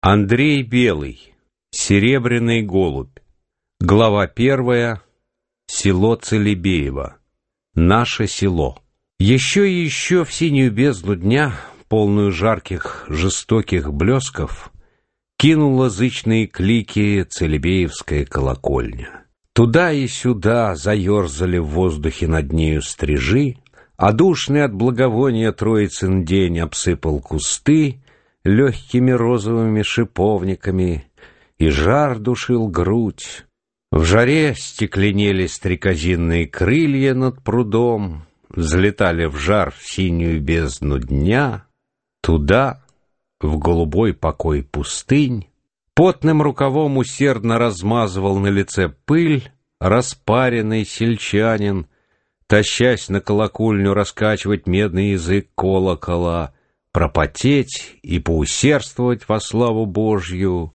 Андрей Белый. Серебряный голубь. Глава 1. Село Целебеево. Наше село. Еще и еще в синюю бездну дня, полную жарких, жестоких блесков, кинула зычные клики Целебеевская колокольня. Туда и сюда заерзали в воздухе над нею стрижи, а душный от благовония Троицын день обсыпал кусты легкими розовыми шиповниками, и жар душил грудь. В жаре стекленели стрекозиные крылья над прудом, взлетали в жар в синюю бездну дня, туда, в голубой покой пустынь. Потным рукавом усердно размазывал на лице пыль распаренный сельчанин, тащась на колокольню раскачивать медный язык колокола, пропотеть и поусердствовать во славу Божью.